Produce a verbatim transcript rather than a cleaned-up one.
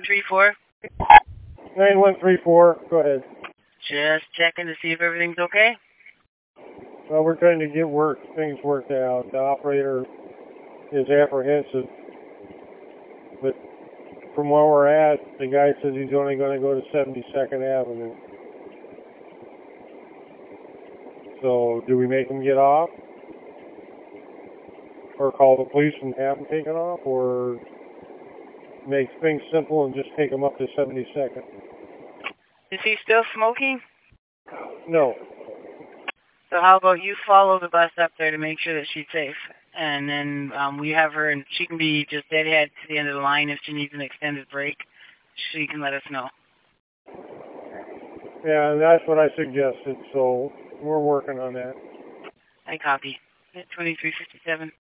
three four. nine one three four, go ahead. Just checking to see if everything's okay. Well, we're trying to get work things worked out. The operator is apprehensive, but from where we're at, the guy says he's only going to go to seventy-second Avenue. So, do we make him get off? Or call the police and have him taken off? Or make things simple and just take him up to seventy-second? Is he still smoking? No. So how about you follow the bus up there to make sure that she's safe? And then um, we have her, and she can be just deadhead to the end of the line if she needs an extended break. She can let us know. Yeah, and that's what I suggested, so we're working on that. I copy. twenty-three fifty-seven.